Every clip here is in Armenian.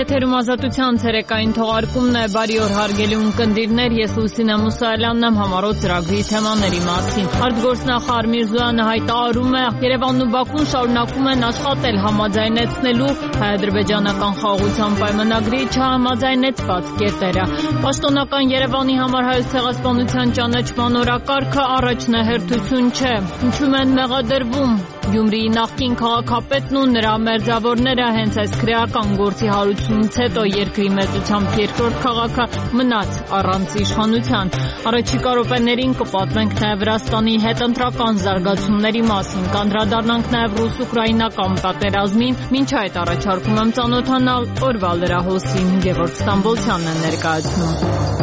Եթերում ազատության ցերեկային թողարկումն է, բարի օր հարգելի ունկնդիրներ, ես Լուսինե Մուսայելյանն եմ, համառոտ ծրագրի թեմաների մասին։ Արտգործնախարար Միրզոյանը հայտարարում է, Երևանն ու Բաքուն շարունակում են աշխատել համաձայնեցնելու հայ-ադրբեջանական խաղաղության պայմանագրի չհամաձայնեցված կետերը։ Պաշտոնական Երևանի համար Հայոց ցեղասպանության ճանաչման օրակարգը առաջնահերթություն չէ։ Ինչու են մեղադրվում Գյումրիի նախկին քաղաքապետն ու նրա մերձավորները հենց այս քրեական գործի հարությունից հետո երկրի մեծությամբ երկրորդ քաղաքը մնաց առանց իշխանության։ Առաջիկա րոպեներին կպատմենք նաև Վրաստանի հետընտրական զարգացումների մասին, կանդրադառնանք նաև ռուս-ուկրաինական պատերազմին, մինչ այդ առաջարկում եմ ծանոթանալ օրվա լրահոսին, Գևորգ Ստամբոլցյանն է ներկայացնում։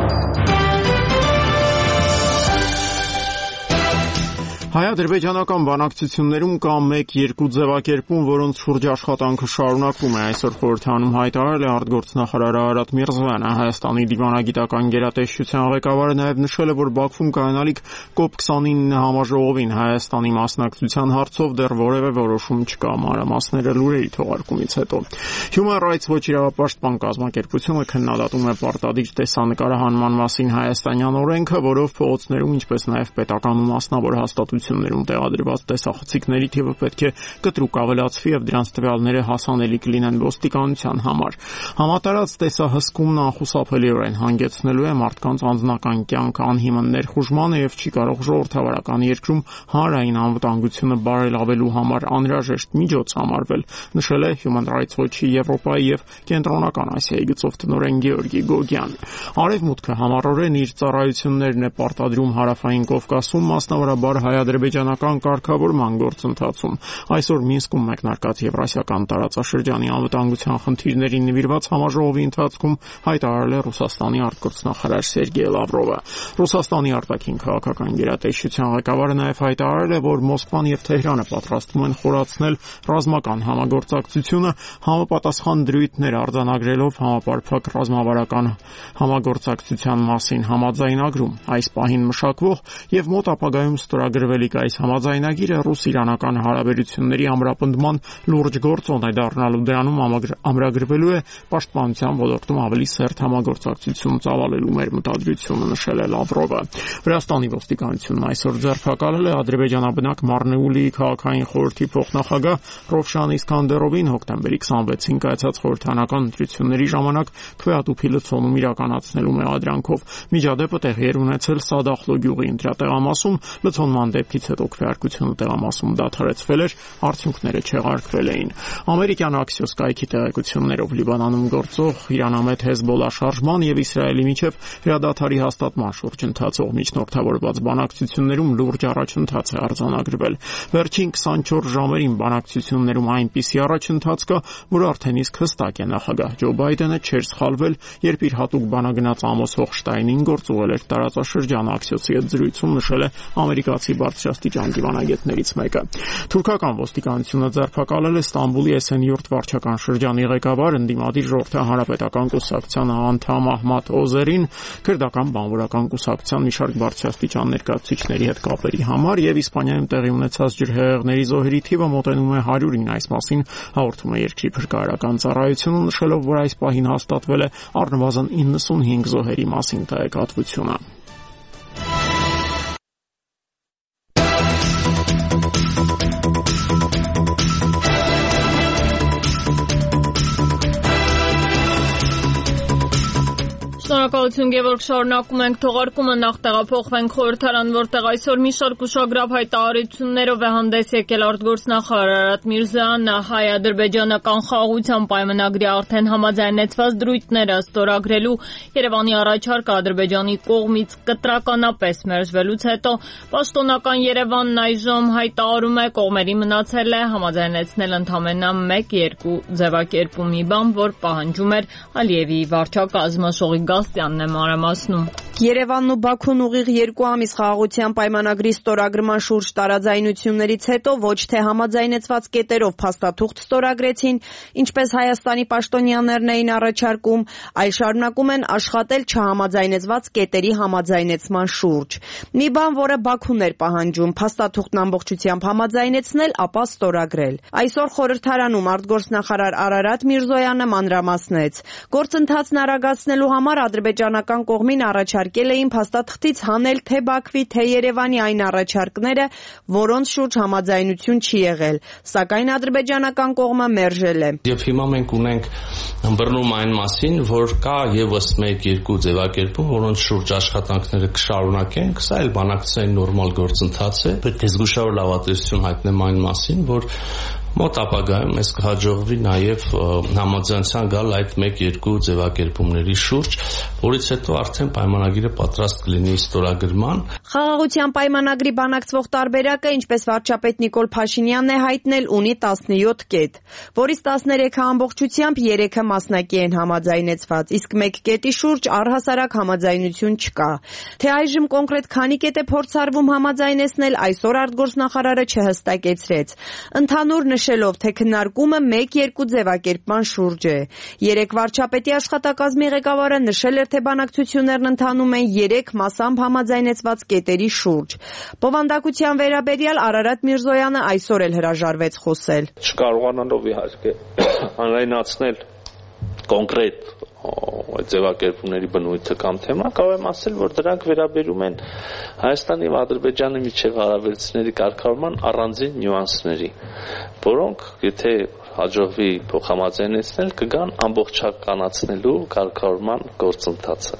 Հայ-ադրբեջանական բանակցություններում կա մեկ-երկու ձևակերպում, որոնց շուրջ աշխատանքը շարունակվում է։ Այսօր խորհրդանում հայտարարել է արտգործնախարար Արարատ Միրզոյանը։ Հայաստանի դիվանագիտական գերատեսչության ղեկավարը նաև նշել է, որ Բաքվում կայանալիք COP29 համաժողովին Հայաստանի մասնակցության հարցով դեռ որևէ որոշում չկա։ Մանրամասները լուրերի թողարկումից հետո։ Human Rights Watch իրավապաշտպան կազմակերպությունը քննադատում է պարտադիր տեսանկարահանման մասին հայաստանյան օրենքը, որով փողոցներում, ինչպես նաև պետական ու մասնավոր հաստատություններում տեղադրված տեսախցիկների թիվը պետք է կտրուկ ավելացվի եւ դրանց տվյալները հասանելի կլինեն ոստիկանության համար։ Համատարած տեսահսկումն անխուսափելիորեն հանգեցնելու է մարդկանց անձնական կյանք անհիմն ներխուժմանը եւ չի կարող ժողովրդավարական երկրում հանրային անվտանգությունը բարելավելու համար անհրաժեշտ միջոց համարվել, նշել է Human Rights Watch-ի Եվրոպայի եւ Կենտրոնական Ասիայի գծով տնօրեն Գեորգի Գոգյանը։ Արևմուտքը համառորեն իր ծառայություններն է պարտադրում Հարավային Կովկասում, մասնավորաբար հայ-ադրբեջանական կարգավորման գործընթացում։ Այսօր Մինսկում մեկնարկած Եվրասիական տարածաշրջանի անվտանգության խնդիրներին նվիրված համաժողովի ընթացքում հայտարարել է Ռուսաստանի արտգործնախարար Սերգեյ Լավրովը։ Ռուսաստանի արտաքին քաղաքական գերատեսչության ղեկավարը նաև հայտարարել է, որ Մոսկվան եւ Թեհրանը պատրաստվում են խորացնել ռազմական համագործակցությունը, համապատասխան դրույթներ արձանագրելով համապարփակ ռազմավարական համագործակցության մասին համաձայնագրում։ Այս պահին մշակվող եւ մոտ ապագայում ստորագրվելիք այս համաձայնագիրը ռուս-իրանական հարաբերությունների ամրապնդման լուրջ գործոն է դառնալու, դրանում ամրագրվելու է պաշտպանության ոլորտում ավելի սերտ համագործակցություն ծավալելու մեր մտադրությունը, նշել է Լավրովը։ Վրաստանի ոստիկանությունն այսօր ձերբակալել է ադրբեջանաբնակ Մարնեուլիի քաղաքային խորհրդի փոխնախագահ Ռովշան Իսկանդերովին հոկտեմբերի 26-ին կայացած խորհրդանական ընտրությունների ժամանակ քվեատուփի լցոնում իրականացնելու մեղադրանքով։ Միջադեպը տեղի էր ունեցել Սադախլո գյուղի ընտրատեղամասում, լցոնման դեպքից հետո քվեարկությունը տեղամասում դադարեցվել էր, արդյունքները չեղարկվել էին։ Ամերիկյան Axios կայքի տեղեկություններով Լիբանանում գործող իրանամետ Հեզբոլլա շարժման եւ Իսրայելի միջև հրադադարի հաստատման շուրջ ընթացող միջնորդավորված բանակցություններում լուրջ առաջընթաց է արձանագրվել։ Վերջին 24 ժամերին բանակցություններում այնպիսի առաջընթաց կա, որ արդեն իսկ հստակ է նախագահ Ջո Բայդենը չէր սխալվել, երբ իր հատուկ բանագնաց Ամոս Հոխշտայնին գործուղել էր տարածաշրջան Axios-ի հետ զրույցում, նշել է ամերիկացի բարձրաստիճան դիվանագետներից մեկը։ Թուրքական ոստիկանությունը ձերբակալել է Ստամբուլի Էսենյուրտ վարչական շրջանի ղեկավար, ընդդիմադիր ժողովրդահանրապետական կուսակցության անդամ Ահմադ Օզերին, քրդական բանվորական կուսակցության մի շարք բարձրաստիճան ներկայացուցիչների հետ կապերի համար եւ Իսպանիայում տեղի ունեցած ջրհեղեղների զոհերի թիվը մոտենում է 100-ին։ Այս մասին հաղորդում է երկրի փրկարարական ծառայությունը, նշելով, որ այս պահին հաստատվել է առնվազն 95 զոհերի մասին տեղեկատվությունը։ Շնորհակալություն Գևորգ, շարունակում ենք թողարկումը, նախ տեղափոխվենք խորհրդարան, որտեղ այսօր մի շարք ուշագրավ հայտարարություններով է հանդես եկել արտգործնախարար Արարատ Միրզոյանը հայ-ադրբեջանական խաղաղության պայմանագրի արդեն համաձայնեցված դրույթները ստորագրելու Երևանի առաջարկը Ադրբեջանի կողմից կտրականապես մերժվելուց հետո պաշտոնական Երևանն այժմ հայտարարում է կողմերի մնացել է համաձայնեցնել ընդամենը 1-2 ձևակերպումի բան, որ պահանջում էր Ալիևի վարչակազմը։ Շողիկ Գասյանն է մանրամասնում։ Երևանն ու Բաքուն ուղիղ 2 ամիս խաղաղության պայմանագրի ստորագրման շուրջ տարաձայնություններից հետո ոչ թե համաձայնեցված կետերով փաստաթուղթ ստորագրեցին, ինչպես Հայաստանի պաշտոնյաներն էին առաջարկում, այլ շարունակում են աշխատել չհամաձայնեցված կետերի համաձայնեցման շուրջ։ Մի բան, որը Բաքուն էր պահանջում, փաստաթուղթն ամբողջությամբ համաձայնեցնել, ապա ստորագրել։ Այսօր խորհրդարանում արտգործնախարար Արարատ Միրզոյանը մանրամասնեց. գործընթացն արագացնելու համար ադրբեջանական կողմին առաջարկել էին փաստաթղթից հանել թե Բաքվի, թե Երևանի այն առաջարկները, որոնց շուրջ համաձայնություն չի եղել, սակայն ադրբեջանական կողմը մերժել է։ Եվ հիմա մենք ունենք ըմբռնում այն մասին, որ կա եւս 1-2 ձևակերպում, որոնց շուրջ աշխատանքները կշարունակենք, սա էլ բանակցային նորմալ գործընթաց է։ Պետք է զգուշավոր լավատեսություն հայտնեմ այն մասին, որ մոտ ապագայում մեզ կհաջողվի նաև համաձայնության գալ այդ 1-2 ձևակերպումների շուրջ, որից հետո արդեն պայմանագիրը պատրաստ կլինի ստորագրման։ Խաղաղության պայմանագրի բանակցվող տարբերակը, ինչպես վարչապետ Նիկոլ Փաշինյանն է հայտնել, ունի 17 կետ, որից 13-ը ամբողջությամբ, 3-ը մասնակի են համաձայնեցված, իսկ 1 կետի շուրջ առհասարակ համաձայնություն չկա։ Թե այժմ կոնկրետ քանի կետ է փորձարվում համաձայնեցնել, այսօր արտգործնախարարը չհստակեցրեց։ Ընդհանուր նշելով, թե քննարկումը 1-2 ձևակերպման շուրջ է։ 3 վարչապետի աշխատակազմի ղեկավարը նշել էր, թե բանակցություններն ընթանում են 3 մասամբ համաձայնեցված կետերի շուրջ։ Բովանդակության վերաբերյալ Արարատ Միրզոյանը այսօր էլ հրաժարվեց խոսել։ Չկարողանալով իհարկե հանրայնացնել կոնկրետ ձևակերպումների բնույթը կամ թեման, կարող եմ ասել, որ դրանք վերաբերում են Հայաստանի եւ Ադրբեջանի միջև հարաբերությունների կարգավորման առանձին նյուանսների, որոնք եթե հաջողվի փոխհամաձայնեցնել, կգան ամբողջականացնելու կարգավորման գործընթացը։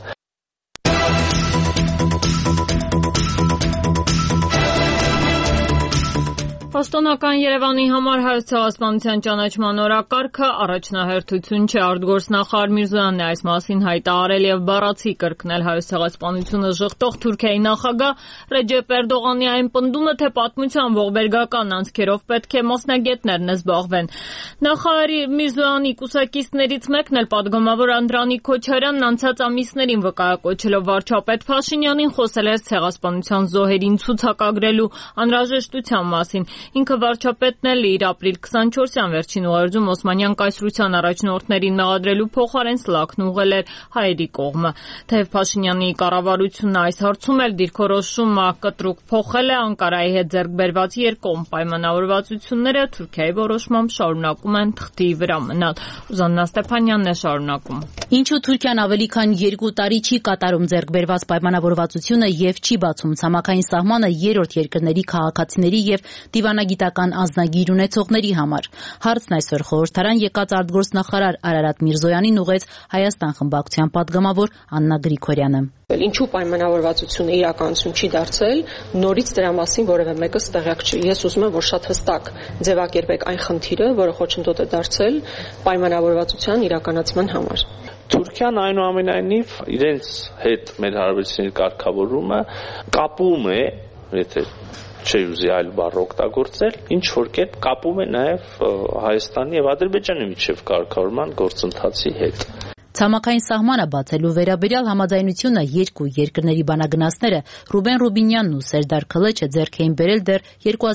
Պաշտոնական Երևանի համար Հայոց ցեղասպանության ճանաչման օրակարգը առաջնահերթություն չէ, արտգործնախարար Միրզոյանն է այս մասին հայտարարել եւ բառացի կրկնել Հայոց ցեղասպանությունը ժխտող Թուրքիայի նախագահ Ռեջեփ Էրդողանի այն պնդումը, թե պատմության ողբերգական անցքերով պետք է մասնագետներն զբաղվեն։ Նախարարի Միրզոյանի կուսակիցներից մեկն էլ պատգամավոր Անդրանիկ Քոչարյանն անցած ամիսներին վկայակոչելով վարչապետ Փաշինյանին խոսել էր ցեղասպանության զոհերին ցուցակագրելու անհրաժեշտության մասին։ Ինքը վարչապետն էլ իր ապրիլ 24-յան վերջին ուղերձում Օսմանյան կայսրության առաջնորդներին մեղադրելու փոխարեն սլաքն ուղղել էր հայերի կողմը։ Թեև Փաշինյանի կառավարությունն այս հարցում էլ դիրքորոշումը կտրուկ փոխել է, Անկարայի հետ ձեռք բերված երկկողմ պայմանավորվածությունները Թուրքիայի որոշմամբ շարունակում են թղթի վրա մնալ։ Ուզաննա Ստեփանյանն է շարունակում։ Ինչու Թուրքիան ավելի քան 2 տարի չի կատարում ձեռք բերված պայմանավորվածությունը եւ չի բացում ցամաքային սահմանը երրորդ երկրների քաղաքացիների եւ դիվանագիտական անձնագիր ունեցողների համար։ Հարցն այսօր խորհրդարան եկած արտգործնախարար Արարատ Միրզոյանին ուղղեց Հայաստան խմբակցության падգամավոր Աննա Գրիգորյանը։ Ինչու պայմանավորվածությունը իրականություն չի դարձել, նորից դրա մասին որևէ մեկը տեղյակ չի։ Ես ուզում եմ, որ շատ հստակ ձևակերպեք այն խնդիրը, որը խոչընդոտ է դարձել պայմանավորվածության իրականացման համար։ Թուրքիան այնուամենայնիվ իրենց հետ մեր հարաբերությունների կարգավորումը կապում է, եթե չի ուզի այլ բառ օգտագործել, ինչ որ կերպ կապում է նաև Հայաստանի եւ Ադրբեջանի միջև կարգավորման գործընթացի հետ։ Ցամաքային սահմանը բացելու վերաբերյալ համաձայնությունը երկու երկրների բանագնացները Ռուբեն Ռուբինյանն ու Սերդար Քլեչը ձեռք էին բերել դեռ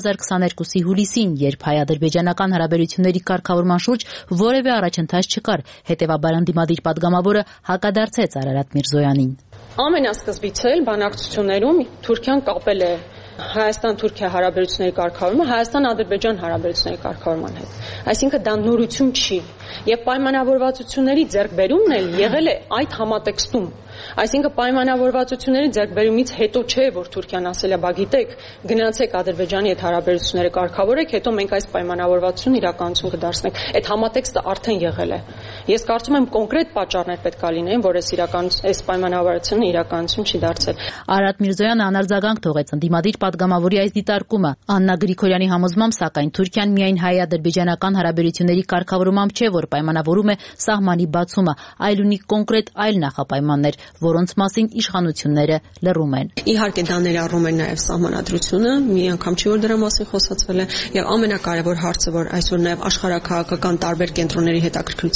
2022-ի հուլիսին, երբ հայ-ադրբեջանական հարաբերությունների կարգավորման շուրջ որևէ առաջընթաց չկար, հետևաբար ընդդիմադիր падգամավորը հակադարձեց Արարատ Միրզոյանին։ Ամենասկզբից էլ բանակցություններում Թուրքիան կապել է Հայաստան-Թուրքիա հարաբերությունների կարգավորումը Հայաստան-Ադրբեջան հարաբերությունների կարգավորման հետ։ Այսինքն դա նորություն չի, եւ պայմանավորվածությունների ձեռքբերումն էլ եղել է այդ համատեքստում։ Այսինքն պայմանավորվածությունների ձեռքբերումից հետո չէ, որ Թուրքիան ասել է, բա գիտեք, գնացեք Ադրբեջանի հետ հարաբերությունները կարգավորեք, հետո մենք այս պայմանավորվածությունը իրականություն կդարձնենք։ Այդ համատեքստը արդեն եղել է։ Ես կարծում եմ կոնկրետ պատճառներ պետք է լինեն, որ այս պայմանավորվածությունը իրականություն չի դարձել։ Արարատ Միրզոյանը անարձագանք թողեց ընդդիմադիր падգամավորի այս դիտարկումը։ Աննա Գրիգորյանի համոզմամբ, սակայն Թուրքիան միայն հայ-ադրբեջանական հարաբերությունների կարգավորմամբ չէ, որ պայմանավորում է սահմանի բացումը, այլ ունի կոնկրետ այլ նախապայմաններ, որոնց մասին իշխանությունները լռում են։ Իհարկե դա ներառում է նաև սահմանադրությունը, մի անգամ չի որ դրա մասին խոսացվել է, եւ ամենակարևոր հարցը, որ այսօր նաև աշխարհաքաղաքական տարբեր կենտրոնների հետաքրքրության տիրույթ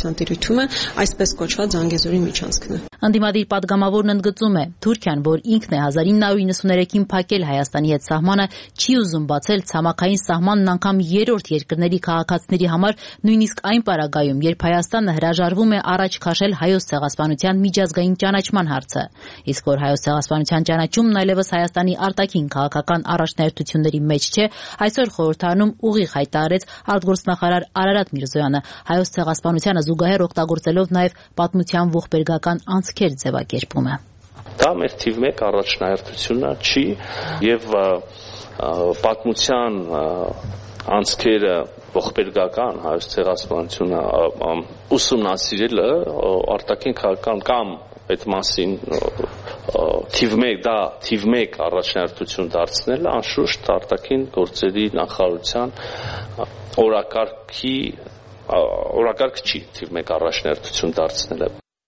դիտումը այսպես կոչված Զանգեզուրի միջանցքն է։ Անդիմադիր պատգամավորն ընդգծում է, Թուրքիան, որ ինքն է 1993-ին փակել Հայաստանի հետ սահմանը, չի ուզում բացել ցամաքային սահմանն անգամ երրորդ երկրների քաղաքացիների համար, նույնիսկ այն պարագայում, երբ Հայաստանը հրաժարվում է առաջ քաշել Հայոց ցեղասպանության միջազգային ճանաչման հարցը։ Իսկ որ Հայոց ցեղասպանության ճանաչումն այլևս Հայաստանի արտաքին քաղաքական առաջնահերթությունների մեջ չէ, այսօր խորհրդարանում ուղիղ հայտարարեց արտգործնախարար Արարատ Միրզոյանը, Հայոց ցեղասպանությանը զուգահեռ օգտագործելով նաև պատմության ողբերգական անցքեր ձևակերպում է։ Դա մեր թիվ 1 առաջնահերթությունը չի եւ պատմության անցքերը ողբերգական Հայոց ցեղասպանությունը ուսումնասիրելը արտաքին քաղաքական կամ այդ մասին թիվ 1 առաջնահերթություն դարձնելը անշուշտ արտաքին գործերի նախարարության օրակարգ չի թիվ 1 առաջնահերթություն դարձնելը։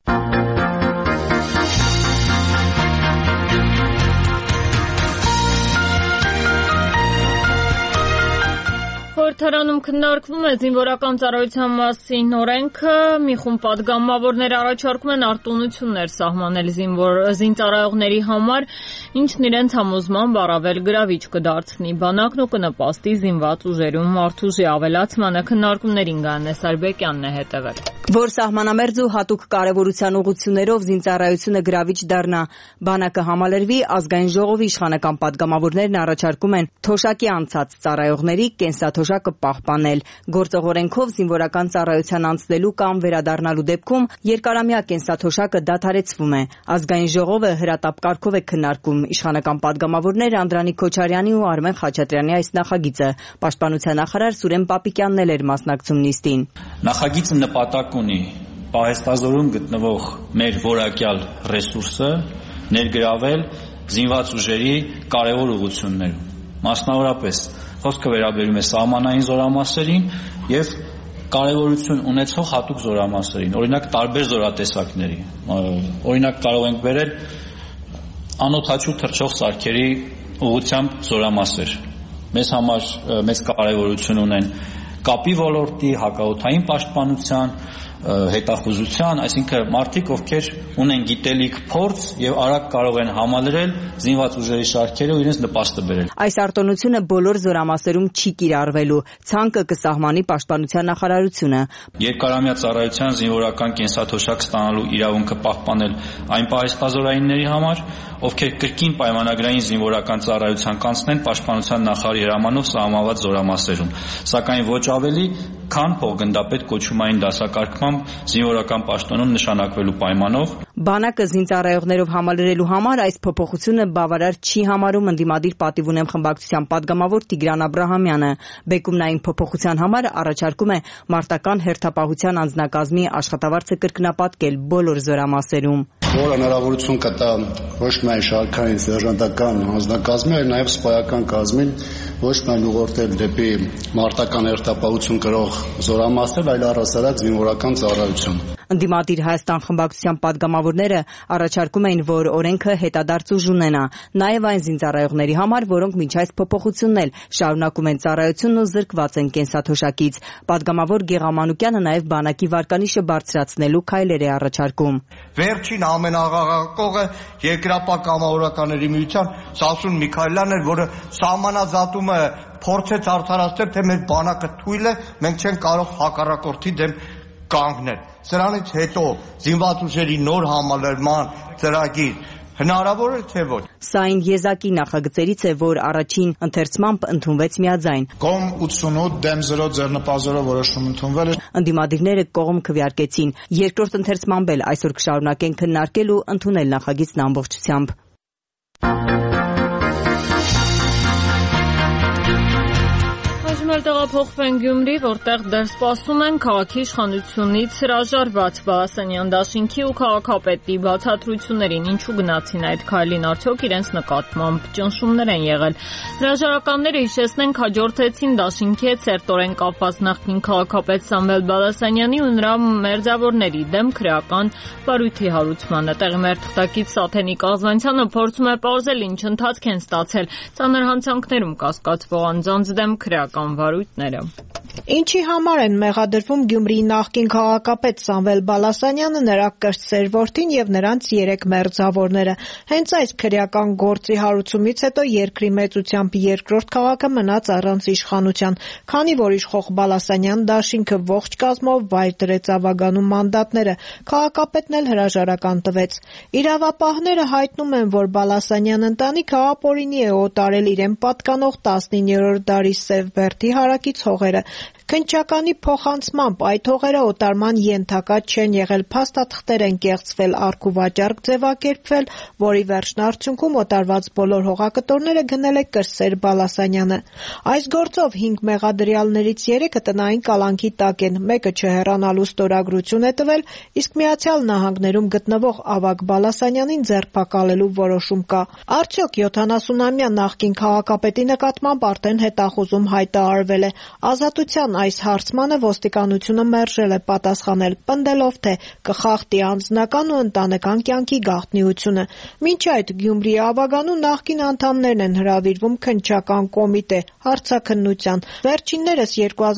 Խորհրդարանում քննարկվում է զինվորական ծառայության մասին օրենքը, մի խումբ պատգամավորներ առաջարկում են արտոնություններ սահմանել զինծառայողների համար, ինչն իրենց համոզմամբ առավել գրավիչ կդարձնի բանակն ու կնպաստի զինված ուժերում մարդուժի ավելացմանը։ Քննարկումներին Գայանե Սարբեկյանն է հետևել։ Որ սահմանամերձ ու հատուկ կարևորության ուղղություններով զինծառայությունը գրավիչ դառնա, բանակը համալրվի, ազգային ժողովի իշխանական պատգամավորներն առաջարկում են թոշակի անցած ծառայողների կենսաթոշակը պահպանել։ Գործող օրենքով զինվորական ծառայության անցնելու կամ վերադառնալու դեպքում երկարամյա կենսաթոշակը դադարեցվում է։ Ազգային ժողովը հրատապ կարգով է քննարկում իշխանական պատգամավորներ Անդրանիկ Քոչարյանի ու Արմեն Խաչատրյանի այս նախագիծը։ Պաշտպանության նախարար Սուրեն Պապիկյանն էր մասնակցում նիստին։ Նախագիծը նպատակ ունի պահեստազորում գտնվող մեր որակյալ ռեսուրսը ներգրավել զինված ուժերի կարևոր ուղղություններում։ Մասնավորապես խոսքը վերաբերում է սահմանային զորամասերին եւ կարևորություն ունեցող հատուկ զորամասերին, օրինակ տարբեր զորատեսակների։ Օրինակ կարող ենք վերել անօդաչու թռչող սարքերի ուղղությամբ զորամասեր։ Մեզ համար մեծ կարևորություն ունեն կապի ոլորտի, հակաօդային պաշտպանության, հետախուզության, այսինքն մարդիկ, ովքեր ունեն գիտելիք, փորձ եւ արագ կարող են համալրել զինված ուժերի շարքերը ու իրենց նպաստը բերել։ Այս արտոնությունը բոլոր զորամասերում չի կիրառվելու, ցանկը կսահմանի պաշտպանության նախարարությունը։ Երկարամյա ծառայության զինվորական կենսաթոշակ ստանալու իրավունքը պահպանել այն պահեստազորայինների համար, ովքեր կրկին պայմանագրային զինվորական ծառայության կանցնեն պաշտպանության նախարարի հրամանով սահմանված զորամասերում, սակայն ոչ ավելի, քան փոխգնդապետ կոչումային դասակարգմամբ զինվորական պաշտոնում նշանակվելու պայմանով։ Բանակը զինծառայողներով համալրելու համար այս փոփոխությունը բավարար չի համարում ընդդիմադիր պատիվ ունեմ խմբակցության падգամավոր Տիգրան Աբրահամյանը։ Բեկումն այն փոփոխության համար առաջարկում է մարտական հերթապահության անձնակազմի աշխատավարձը կրկնապատկել բոլոր զորամասերում։ Որ հնարավորություն կտա ոչ միայն շարքային սերժանտական անձնակազմին, այլ նաև սպայական կազմին ոչ միայն ուղղորդել դեպի մարտական հերթապահություն կրող զորամասեր, այլ առհասարակ զինվորական ծառայություն։ Ընդդիմադիր Հայաստան խմբակցության падգամավորները առաջարկում էին, որ օրենքը հետադարձ ուժ ունենա, նաև այն զինծառայողների համար, որոնք մինչ այս փոփոխությունն էլ շարունակում են ծառայությունն ու զրկված են կենսաթոշակից։ Падգամավոր Գեղամանուկյանը նաև բանակի վարկանիշը բարձրացնելու քայլեր է առաջարկում։ Վերջին ամենաղաղակողը Երկրապահ կամավորականների միության Սասուն Միքայելյանն էր, որը սահմանազատումը փորձեց արդարացնել, թե մեր բանակը թույլ է, մենք չենք կարող հակառակորդի դեմ կանգնել։ Սրանից հետո զինված ուժերի նոր համալրման ծրագիր հնարավոր է թե ոչ։ Սա այն եզակի նախագծերից է, որ առաջին ընթերցմամբ ընդունվեց միաձայն։ Կողմ 88 դեմ 0 ձեռնպազորով որոշում ընդունվել է։ Ընդդիմադիրները կողմ քվեարկեցին։ Երկրորդ ընթերցմամբ էլ այսօր կշարունակեն քննարկել ու ընդունել նախագիծն ամբողջությամբ։ Տեղափոխվենք Գյումրի, որտեղ դեռ սպասում են քաղաքի իշխանությունից հրաժարված Բալասանյան դաշինքի ու քաղաքապետի բացատրություններին, ինչու գնացին այդ քայլին, արդյոք իրենց նկատմամբ ճնշումներ են եղել։ Հրաժարականները, հիշեցնենք, հաջորդեցին դաշինքի հետ սերտորեն կապված նախկին քաղաքապետ Սամվել Բալասանյանի ու նրա մերձավորների դեմ քրեական բարույթի հարուցմանը։ Տեղի մեր թղթակից Սաթենիկ Աղզանցյանը փորձում է պարզել ինչ ընթացք են ստացել ծանր հանցանքներում կասկածվող անձանց դեմ քրեական վարույթները։ Ինչի համար են մեղադրվում Գյումրիի նախկին քաղաքապետ Սամվել Բալասանյանը, նրա կրտսեր որդին եւ նրանց 3 մերձավորները։ Հենց այս քրեական գործի հարուցումից հետո երկրի մեծությամբ երկրորդ քաղաքը մնաց առանց իշխանության, քանի որ իշխող Բալասանյան դաշինքը ողջ կազմով վայր դրեց ավագանու մանդատները, քաղաքապետն էլ հրաժարական տվեց։ Իրավապահները հայտնում են, որ Բալասանյան ընտանիքը ապօրինի է օտարել իրեն պատկանող 19-րդ դարի Սև Բերդի հարակից հողերը։ Քննչականի փոխանցմամբ այդ հողերը օտարման ենթակա չեն եղել, փաստաթղթեր են կեղծվել, առկուվաճառք ձևակերպվել, որի վերջնարդյունքում օտարված բոլոր հողակտորները գնել է կրտսեր Բալասանյանը։ Այս գործով 5 մեղադրյալներից 3-ը տնային կալանքի տակ են, մեկը չհեռանալու ստորագրություն է տվել, իսկ Միացյալ Նահանգներում գտնվող Ավագ Բալասանյանին ձերբակալելու որոշում կա։ Արդյոք 70-ամյա նախկին քաղաքապետի նկատմամբ արդեն հետախուզում հայտարարվել է։ Ազատության այս հարցմանը ոստիկանությունը մերժել է պատասխանել, պնդելով, թե կխախտի անձնական ու ընտանեկան կյանքի գաղտնիությունը։ Մինչ այդ Գյումրիի ավագանու նախկին անդամներն են հրավիրվում քննչական կոմիտե հարցաքննության։ Վերջիններս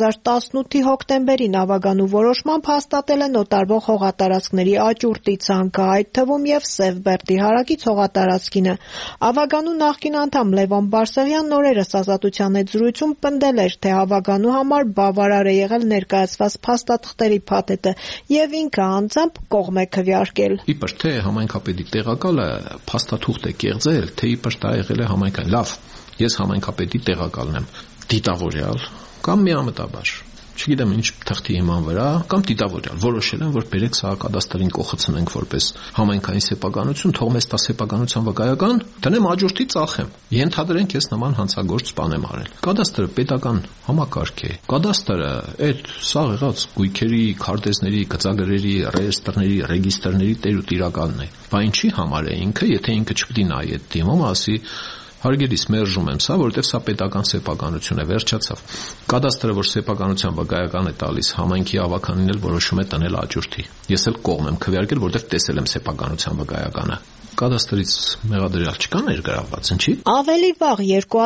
2018-ի հոկտեմբերին ավագանու որոշմամբ հաստատել են օտարվող հողատարածքների աճուրդի ցանկը, այդ թվում եւ Սև Բերդի հարակից հողատարածքինը։ Ավագանու նախկին անդամ Լևոն Բարսեղյանն օրերս Ազատության հետ զրույցում պնդել էր, թե ավագանու համար բավարար է եղել ներկայացված փաստաթղթերի փաթեթը եւ ինքը անձամբ կողմ է քվեարկել։ Իբր թե համայնքապետի տեղակալը փաստաթուղթ է կեղծել, թե իբր դա եղել է համայնքային։ Լավ, ես համայնքապետի տեղակալն եմ, դիտավորյալ կամ միամտաբար, չգիտեմ ինչ թղթի հիման վրա, կամ դիտավորյալ որոշել են, որ բերեք սա կադաստրին կողացնենք որպես համայնքային սեփականություն, թող մեզ տա սեփականության վկայական, դնեմ աջորդի ծախեմ։ Ենթադրենք ես նման հանցագործ բան եմ արել։ Կադաստրը պետական համակարգ է։ Կադաստրը այդ սաղ եղած գույքերի, քարտեզների, գծագրերի, ռեեստրների, ռեգիստրների տեր ու տիրականն է։ Բա ինչի համար է ինքը, եթե ինքը չպետք է նայի այդ դիմում, ասի հարգելիս մերժում եմ սա, որովհետև սա պետական սեփականություն է, վերջացավ։ Կադաստրը, որ սեփականության վկայական է տալիս, համայնքի ավականին էլ որոշում է տնել աջորդի։ Ես էլ կողմ եմ քվեարկել, որովհետև տեսել եմ սեփականության վկայականը։ Կադաստրից մեղադրյալ չկա ներգրավված, ինչի՞։ Ավելի վաղ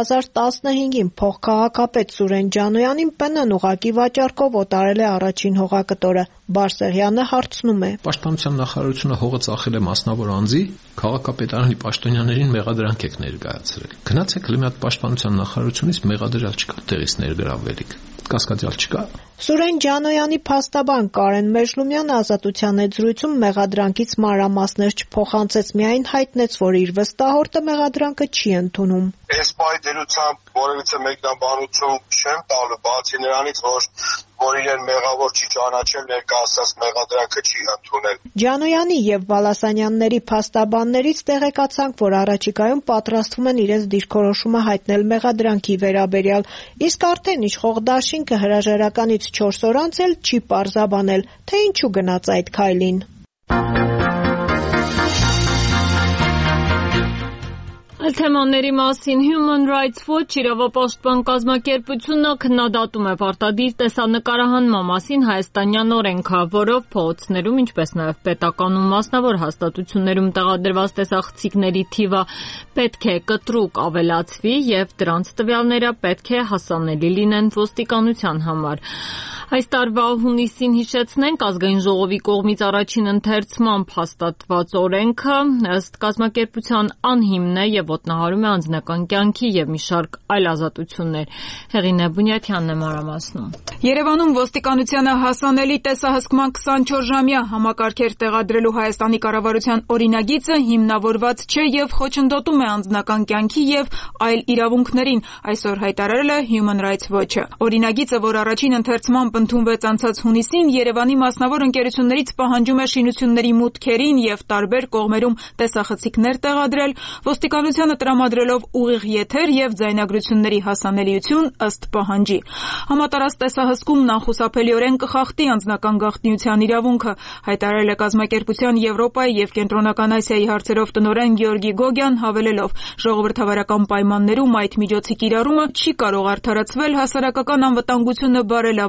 2015-ին փոխքաղաքապետ Սուրեն Ջանոյանին ՊՆ-ն ուղղակի վաճառքով օտարել է առաջին հողակտորը։ Բարսեղյանը հարցնում է. Պաշտպանության նախարարությունը հողը ծախել է մասնավոր անձի, քաղաքապետարանի պաշտոնյաներին մեղադրանք եք ներկայացրել։ Գնացեք մի հատ պաշտպանության նախարարությունից մեղադրյալ չկա, տեղից ներգրավվելիք։ Կասկածյալ չկա։ Սուրեն Ջանոյանի փաստաբան Կարեն Մեժլումյանը Ազատության հետ զրույցում մեղադրանքից մանրամասներ չփոխանցեց, միայն հայտնեց, որ իր վստահորդը մեղադրանքը չի ընդունում։ Այս պայդերությամբ որևիցե մեկնաբանություն չեմ տալու, բացի նրանից, որ իրեն մեղավոր չի ճանաչել, ներկայացած մեղադրանքը չի ընդունել։ Ջանոյանի եւ Բալասանյանների փաստաբաններից տեղեկացանք, որ առաջիկայում պատրաստվում են իրենց դիրքորոշումը հայտնել մեղադրանքի վերաբերյալ, իսկ արդեն իշխող դաշինքը հրաժարականից 4 օր անց էլ չի պարզաբանել, թե ինչու գնաց այդ քայլին։ Այլ թեմաների մասին Human Rights Watch իրավապաշտպան կազմակերպությունը քննադատում է պարտադիր տեսանկարահանման մասին հայաստանյան օրենքը, որով փողոցներում, ինչպես նաև պետական ու մասնավոր հաստատություններում տեղադրված տեսախցիկների թիվը պետք է կտրուկ ավելացվի եւ դրանց տվյալները պետք է հասանելի լինեն ոստիկանության համար։ Այս տարվա հունիսին հիշեցնենք ազգային ժողովի կողմից առաջին ընթերցմամբ հաստատված օրենքը ըստ կազմակերպության անհիմն է եւ ոտնահարում է անձնական կյանքի եւ մի շարք այլ ազատություններ։ Հեղինե Բունյաթյանն է մանրամասնում։ Երևանում ոստիկանությանը հասանելի տեսահսկման 24-ժամյա համակարգեր տեղադրելու Հայաստանի կառավարության օրինագիծը հիմնավորված չէ եւ խոչընդոտում է անձնական կյանքի եւ այլ իրավունքներին, այսօր հայտարարել է Human Rights Watch-ը։ Օրինագիծը, որ առաջին ընթերցմամբ ընդունվեց անցած հունիսին, Երևանի մասնավոր ընկերություններից պահանջում է շինությունների մուտքերին եւ տարբեր կողմերում տեսախցիկներ տեղադրել, ոստիկանությանը տրամադրելով ուղիղ եթեր եւ ձայնագրությունների հասանելիություն ըստ պահանջի։ Համատարած տեսահսկումն անխուսափելիորեն կխախտի անձնական գաղտնիության իրավունքը, հայտարարել է կազմակերպության Եվրոպայի եւ Կենտրոնական Ասիայի հարցերով տնօրեն Գեորգի Գոգյան, հավելելով. ժողովրդավարական պայմաններում այդ միջոցի կիրառումը չի կարող արդարացվել հասարակական անվտանգությունը բարելավելու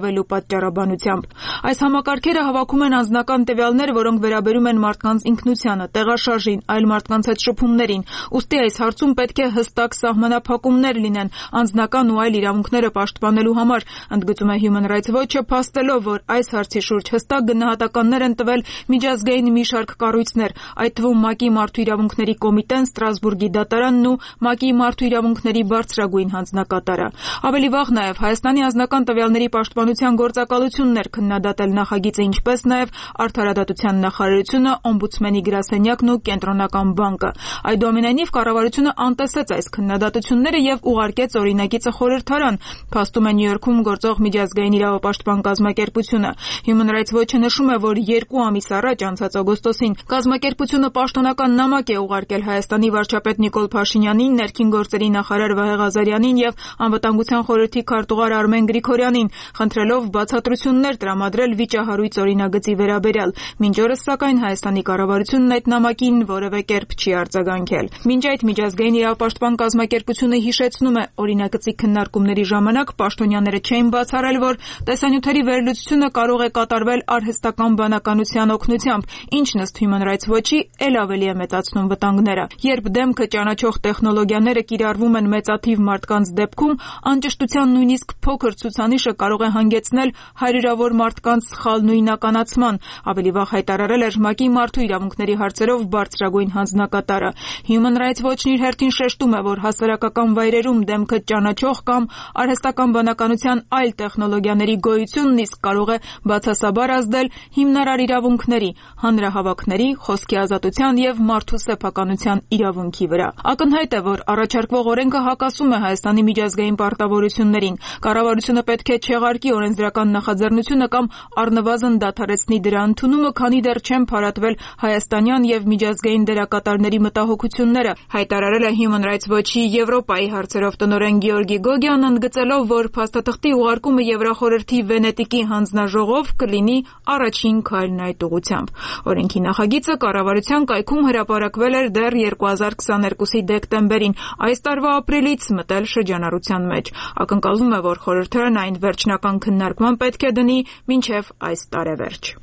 պատճառաբանությամբ։ Այս համակարգերը հավաքում են անձնական տվյալներ, որոնք վերաբերում են մարդկանց ինքնությանը, տեղաշարժին, այլ մարդկանց հետ շփումներին։ Ուստի այս հարցում պետք է հստակ սահմանափակումներ լինեն անձնական ու այլ իրավունքները պաշտպանելու համար, ընդգծում է Human Rights Watch-ը, փաստելով, որ այս հարցի շուրջ հստակ գնահատականներ են տվել միջազգային մի շարք կառույցներ, այդ թվում ՄԱԿ-ի Մարդու իրավունքների կոմիտեն, Ստրասբուրգի դատարանն ու ՄԱԿ-ի Մարդու իրավունքների բարձրագույն հանձնակատարը։ Ավելի վաղ նաև Հայաստանի անձնական տվյալների պաշտպանության գործակալությունն էր քննադատել նախագիծը, ինչպես նաև Արդարադատության նախարարությունը, Օմբուդսմենի գրասենյակն ու Կենտրոնական բանկը։ Այդուամենայնիվ կառավարությունը անտեսեց այս քննադատությունները եւ ուղարկեց օրինագիծը խորհրդարան, փաստում է Նյու Յորքում գործող միջազգային իրավապաշտպան կազմակերպությունը։ Human Rights Watch-ը նշում է, որ 2 ամիս առաջ, անցած օգոստոսին, կազմակերպությունը պաշտոնական նամակ է ուղարկել Հայաստանի վարչապետ Նիկոլ Փաշինյանին, ներքին գործերի նախարար Վահե Ղազարյանին եւ անվտանգության խորհրդի քարտուղար Արմեն Գրիգորյանին, խնդրելով բացատրություններ տրամադրել վիճահարույց օրինագծի վերաբերյալ։ Մինչ օրս, սակայն, Հայաստանի կառավարությունն այդ նամակին որևէ կերպ չի արձագանքել։ Մինչ այդ միջազգային իրավապաշտպան կազմակերպությունը հիշեցնում է, օրինագծի քննարկումների ժամանակ պաշտոնյաները չէին բացառել, որ տեսանյութերի վերլուծությունը կարող է կատարվել արհեստական բանականության օգնությամբ, ինչն ըստ Human Rights Watch-ի էլ ավելի է մեծացնում վտանգները։ Երբ դեմքը ճանաչող տեխնոլոգիաները կիրառվում են մեծաթիվ մարդկանց դեպքում, անճշտության նույնիսկ փոքր ցուցանիշը կարող է հանգեցնել հարյուրավոր մարդկանց սխալ նույնականացման, ավելի վաղ հայտարարել էր ՄԱԿ-ի Մարդու իրավունքների հարցերով բարձրագույն հանձնակատարը։ Human Rights Watch-ն իր հերթին շեշտում է, որ հասարակական վայրերում դեմքը ճանաչող կամ արհեստական բանականության այլ տեխնոլոգիաների գոյությունն իսկ կարող է բացասաբար ազդել հիմնարար իրավունքների, հանրահավաքների, խոսքի ազատության եւ մարդու սեփականության իրավունքի վրա։ Ակնհայտ է, որ առաջարկվող օրենքը հակասում է Հայաստանի միջազգային պարտավորություններին։ Կառավարությունը պետք է չեղարկի օրենսդրական նախաձեռնությունը կամ առնվազն դադարեցնի դրա ընդունումը, քանի դեռ չեն փարատվել հայաստանյան եւ միջազգային դերակատարների մտահոգությունները, հայտարարել է Human Rights Watch-ի Եվրոպայի հարցերով տնօրեն Գեորգի Գոգյանն, ընդգծելով, որ փաստաթղթի ուղարկումը Եվրախորհրդի Վենետիկի հանձնաժողով կլինի առաջին քայլն այդ ուղղությամբ։ Օրենքի նախագիծը կառավարության կայքում հրապարակվել էր դեռ 2022-ի դեկտեմբերին, այս տարվա ապրիլից մտել շրջանառության մեջ։ Ակնկալվում է, որ խորհրդարան այն վերջնական քննարկման պետք է դնի մինչև այս տարեվերջ։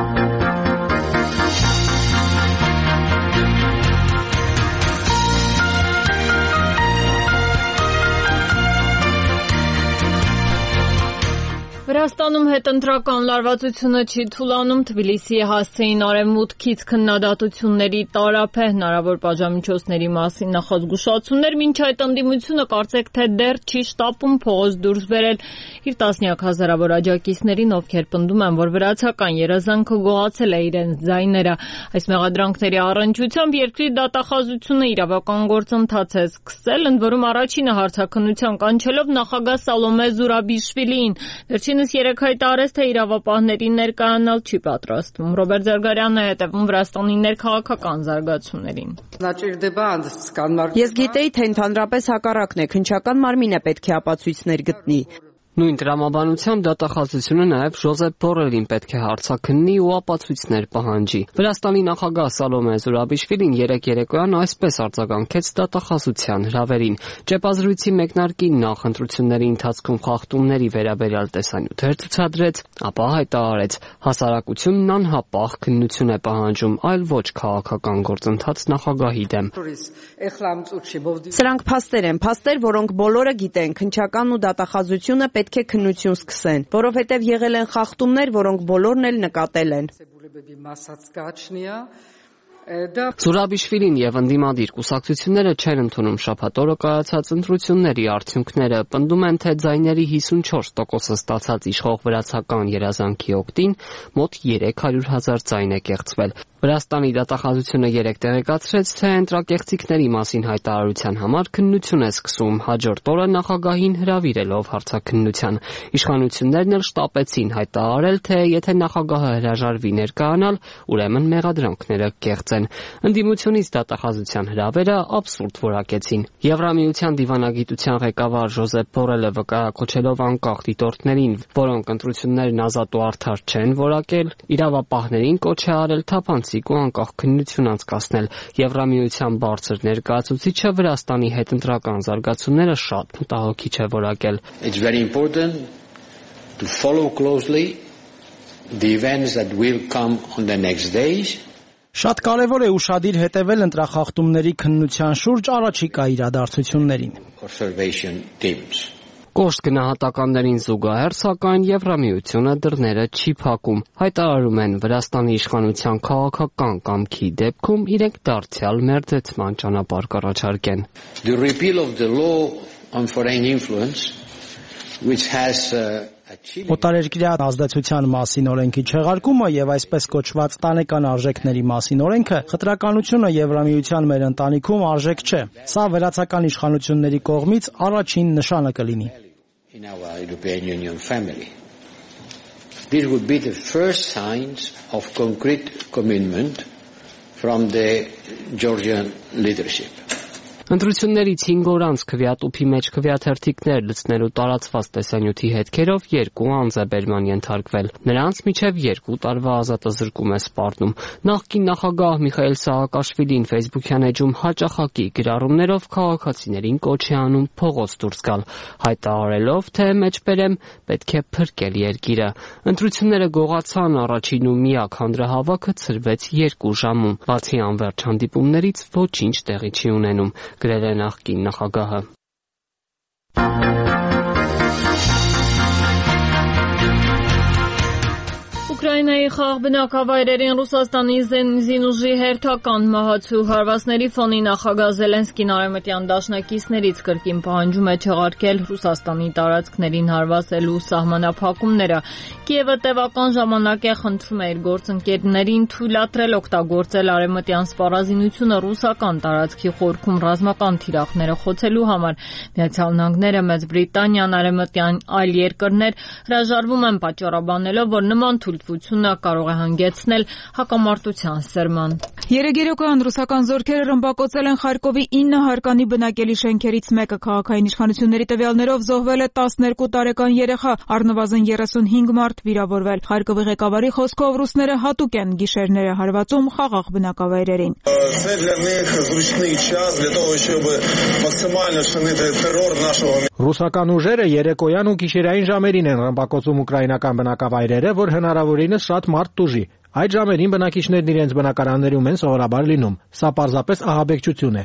Վրաստանում հետընտրական լարվածությունը չի թուլանում, Թբիլիսիի հասցեին արևմուտքից քննադատությունների տարափ է, հնարավոր պատժամիջոցների մասին նախազգուշացումներ, մինչ այդ ընդդիմությունը կարծեք թե դեռ չի շտապում փողոց դուրս բերել իր տասնյակ հազարավոր աջակիցներին, ովքեր պնդում են, որ վրացական երազանքը գողացել է իրենց ձայները։ Այս մեղադրանքների առնչությամբ երկրի դատախազությունը իրավական գործընթաց է սկսել, ընդ որում առաջինը հարցաքննության կանչելով նախագահ Սալոմե Զուրաբիշվիլիին։ Վերջինս 3 հայտարարեց, թե իրավապահներին ներկայանալ չի պատրաստվում։ Ռոբերտ Զարգարյանն է հետևում Վրաստանի ներքաղաքական զարգացումներին։ Ես գիտեի, թե ընդհանրապես հակառակն է, քննչական մարմինը պետք է ապացույցներ գտնի։ Նույն տրամաբանությամբ դատախազությունը նաև Ժոզեփ Բորելին պետք է հարցաքննի ու ապացույցներ պահանջի։ Վրաստանի նախագահ Սալոմե Զուրաբիշվիլին երեկ երեկոյան այսպես արձագանքեց դատախազության հրավերին։ Ճեպազրույցի մեկնարկին նախ ընտրությունների ընթացքում խախտումների վերաբերյալ տեսանյութեր ցուցադրեց, ապա հայտարարեց, հասարակությունն անհապաղ քննություն է պահանջում, այլ ոչ քաղաքական գործընթաց նախագահի դեմ։ Սրանք փաստեր են, որոնք բոլորը գիտեն, քննչական ու դատախազությունը պետք է քննություն սկսեն, որովհետև եղել են խախտումներ, որոնք բոլորն էլ նկատել են։ Զուրաբիշվիլին եւ ընդդիմադիր կուսակցությունները չեն ընդունում շաբաթ օրը կայացած ընտրությունների արդյունքները, պնդում են, թե ձայների 54%-ը ստացած իշխող վրացական երազանքի օգտին մոտ 300,000 ձայն է կեղծվել։ Վրաստանի դատախազությունը երեկ տեղեկացրեց, թե ընտրակեղծիքների մասին հայտարարության համար քննություն է սկսում, հաջորդ օրը նախագահին հրավիրելով հարցաքննության։ Իշխանություններն էլ շտապեցին հայտարարել, թե եթե նախագահը հրաժարվի ներկայանալ, ուրեմն մեղադրանքները կեղծ են։ Ընդդիմությունից դատախազության հրավերը աբսուրդ որակեցին։ Եվրամիության դիվանագիտության ղեկավար Ժոզեփ Բորելը վկայակոչելով անկախ դիտորդներին, որոնք ընտրություններն ազատ ու արդար չեն որակել, իրավապահներին կոչ է արել թափանցիկ ու անկախ քննություն անցկացնել։ Եվրամիության բարձր ներկայացուցիչը Վրաստանի հետընտրական զարգացումները շատ մտահոգիչ է որակել։ to follow closely the events that will come on the next days. Շատ կարևոր է ուշադիր հետևել ընտրախախտումների քննության շուրջ առաջիկա իրադարձություններին։ Observation teams. Կոշտ գնահատականներին զուգահեռ, սակայն Եվրամիությունը դռները չի փակում։ Հայտարարում են Վրաստանի իշխանության քաղաքական կամքի դեպքում իրենք դարձյալ մերձեցման ճանապարհ կառաջարկեն։ The repeal of the law on foreign influence, which has Օտարերկրյա ազդեցության մասին օրենքի չեղարկումը եւ այսպես կոչված տանեկան արժեքների մասին օրենքը խտրականությունը Եվրամիության մեր ընտանիքում արժեք չէ։ Սա վերացական իշխանությունների կողմից առաջին նշանը կլինի։ In our European Union family. This would be the first signs of concrete commitment from the Georgian leadership. Ընտրություններից 5 օր անց քվեատուփի մեջ քվեաթերթիկներ լցնելու տարածված տեսանյութի հետքերով 2 անձ է բերման ենթարկվել։ Նրանց միջև 2 տարվա ազատազրկում է սպառնում։ Նախկին նախագահ Միխայել Սահակաշվիլին Facebook-յան էջում հաճախակի գրառումներով քաղաքացիներին կոչ է անում փողոց դուրս գալ, հայտարարելով, թե մեջբերեմ պետք է փրկել երկիրը։ Ընտրությունները գողացան, առաջին ու միակ հանրահավաքը ցրվեց 2 ժամում։ Բացի անվերջ հանդիպումներից ոչինչ տեղի չի ունենում, գրել է նախկին նախագահը։ Ուկրաինայի խաղաղ բնակավայրերին Ռուսաստանի զինուժի հերթական մահացու հարվածների ֆոնին նախագահ Զելենսկին արևմտյան դաշնակիցներից կրկին պահանջում է չեղարկել Ռուսաստանի տարածքներին հարվածելու սահմանափակումները։ Կիևը տևական ժամանակ է խնդրում է իր գործընկերներին թույլատրել օգտագործել արևմտյան սպառազինությունը ռուսական տարածքի խորքում ռազմական թիրախները խոցելու համար։ Միացյալ Նահանգները, Մեծ Բրիտանիան, արևմտյան այլ երկրներ հրաժարվում են պատճառաբանելով, որ նման թույլտվությունը կարող է հանգեցնել հակամարտության սրման։ Երեգերոկյան ռուսական զորքերը ռմբակոծել են Խարկովի 9 հարկանի բնակելի շենքերից մեկը։ Քաղաքային իշխանությունների տվյալներով զոհվել է 12 տարեկան երեխա, առնվազն 35 մարդ վիրավորվել։ Խարկովի ղեկավարի խոսքով ռուսները հատուկ են գիշերները հարվածում խաղաղ բնակավայրերին։ Ռուսական ուժերը երեկոյան ու գիշերային ժամերին են ռմբակոծում ուկրաինական բնակավայրերը, որ հնարավորինս շատ մարդ տուժի։ Այդ ժամերին բնակիչներն իրենց բնակարաններում են սովորաբար լինում։ Սա պարզապես ահաբեկչություն է։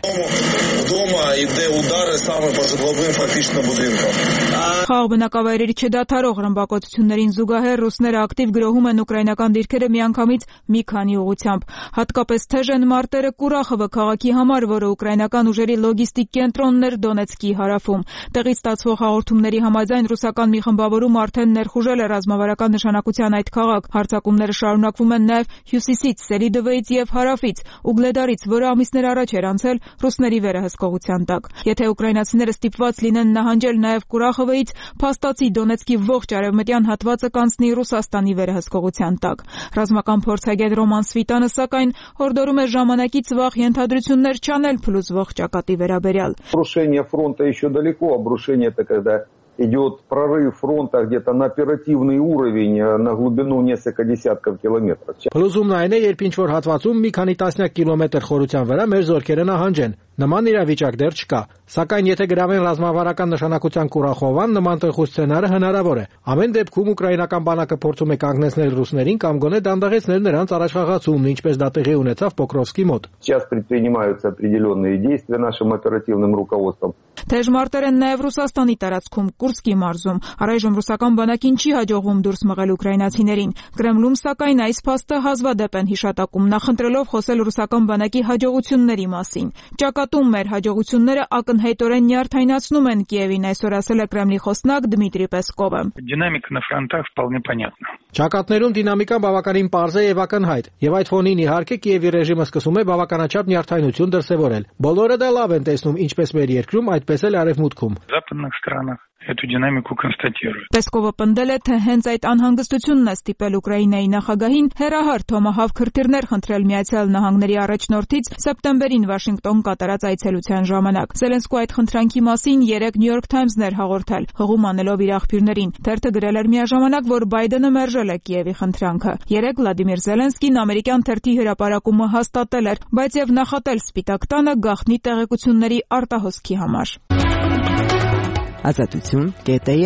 Խաղաղ բնակավայրերի չդադարող ռմբակոծություններին զուգահեռ ռուսները ակտիվ գրոհում են ուկրաինական դիրքերը միանգամից մի քանի ուղղությամբ։ Հատկապես թեժ են մարտերը Կուրախովը քաղաքի համար, որը ուկրաինական ուժերի լոգիստիկ կենտրոնն էր Դոնեցկի հարավում։ Տեղից ստացվող հաղորդումների համաձայն ռուսական մի խմբավորում արդեն ներխուժել է ռազմավարական նշանակության այդ քաղաք։ Հարձակումները շարունակվում են նաև հյուսիսից, Սելիդովեից եւ հարավից, Ուգլեդարից, որը ամիսներ առաջ էր անցել ռուսների վերահսկողության տակ։ Եթե ուկրաինացիները ստիպված լինեն նահանջել նաև Կուրախովից, փաստացի Դոնեցկի ողջ արևմտյան հատվածը կանցնի Ռուսաստանի վերահսկողության տակ։ Ռազմական փորձագետ Ռոման Սվիտանը սակայն հորդորում է ժամանակից վաղ ենթադրություններ չանել փլուզվող ճակատի վերաբերյալ։ Обрушение фронта еще далеко, обрушение это когда идет прорыв фронта где-то на оперативный уровень на глубину несколько десятков километров. Փլուզումն այն է, երբ ինչ-որ հատվածում մի քանի տասնյակ կիլոմետր խորության վրա մեր զորքերը նահանջեն։ Նման իրավիճակ դեռ չկա, սակայն եթե գրավեն ռազմավարական նշանակության Կուրախովան, նման տխուր սցենարը հնարավոր է։ Ամեն դեպքում ուկրաինական բանակը փորձում է կանգնեցնել ռուսներին կամ գոնե դանդաղեցնել նրանց առաջխաղացումն, ինչպես դա տեղի ունեցավ Պոկրովսկի մոտ։ Сейчас предпринимаются определенные действия нашим оперативным руководством. Թեժ մարտեր են նաև Ռուսաստանի տարածքում, Կուրսկի մարզում։ Առայժմ ռուսական բանակին չի հաջողվում դուրս մղել ուկրաինացիներին։ Կրեմլում սակայն այս փաստը հազվադեպ են հիշատակում, նախընտրելով խոսել ռուսական բանակի հաջողությունների մասին։ Ճակատում մեր հաջողությունները ակնհայտորեն նյարդայնացնում են Կիևին, այսօր ասել է Կրեմլի խոսնակ Դմիտրի Պեսկովը։ Դինամիկա на фронтах вполне понятна. Ճակատներում դինամիկան բավականին պարզ է եւ ակնհայտ, եւ այդ фонին իհարկե Կիևի ռեժիմը սկսում է բավականաչափ նյարդայնություն դրսեւորել։ Բոլորը դա լավ են տեսնում, ինչպես մեր երկրում, այդպես էլ արևմուտքում։ Западных странах эту динамику констатируют. Պեսկովը պնդել է, թե հենց այդ անհանգստությունն է ստիպել Ուկրաինայի նախագահին հերահար Թոմահավ քրթիրներ խնդրել Միացյալ Նահանգների առաջնորդից սեպտեմբերին Վաշինգտոն կատարած այցելության ժամանակ։ Զելենսկու այդ խնդրանքի մասին երեկ New York Times-ն էր հաղորդել, հղում անելով իր աղբյուրներին։ Թերթը գրել էր միաժամանակ, որ Բայդենը մերժել է Կիևի խնդրանքը։ Երեկ Վլադիմիր Զելենսկին ամերիկյան թերթի հրապարակումը հաստատել էր, բայց եւ նախատել Սպիտակ տանը գաղտնի տեղեկությունների արտահոսքի համար։ Ազատություն.am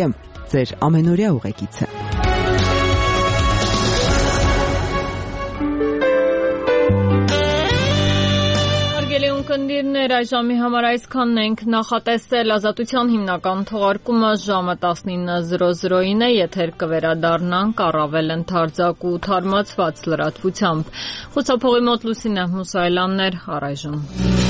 ձեր ամենօրյա ուղեկիցը։ Ունկնդիրներ, այժմի համար այսքանն ենք նախատեսել։ Ազատության հիմնական թողարկումը ժամը 19:00-ին է, եթեր կվերադառնանք առավել ընդարձակ ու թարմացված լրատվությամբ։ Խոսափողի մոտ Լուսինե Մուսայելյանն էր, առայժմ։